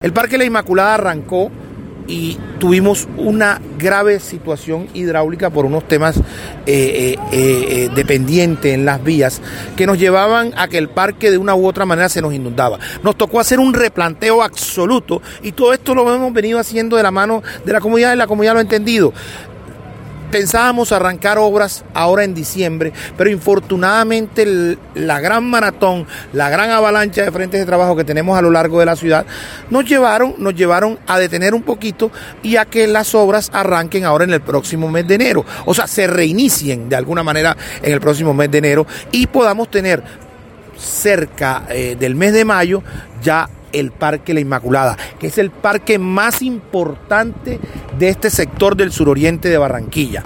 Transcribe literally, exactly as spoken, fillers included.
El Parque La Inmaculada arrancó y tuvimos una grave situación hidráulica por unos temas eh, eh, eh, dependientes en las vías que nos llevaban a que el parque de una u otra manera se nos inundaba. Nos tocó hacer un replanteo absoluto y todo esto lo hemos venido haciendo de la mano de la comunidad y la comunidad lo ha entendido. Pensábamos arrancar obras ahora en diciembre, pero infortunadamente el, la gran maratón, la gran avalancha de frentes de trabajo que tenemos a lo largo de la ciudad, nos llevaron, nos llevaron a detener un poquito y a que las obras arranquen ahora en el próximo mes de enero. O sea, se reinicien de alguna manera en el próximo mes de enero y podamos tener cerca eh, del mes de mayo ya el Parque La Inmaculada, que es el parque más importante de este sector del suroriente de Barranquilla.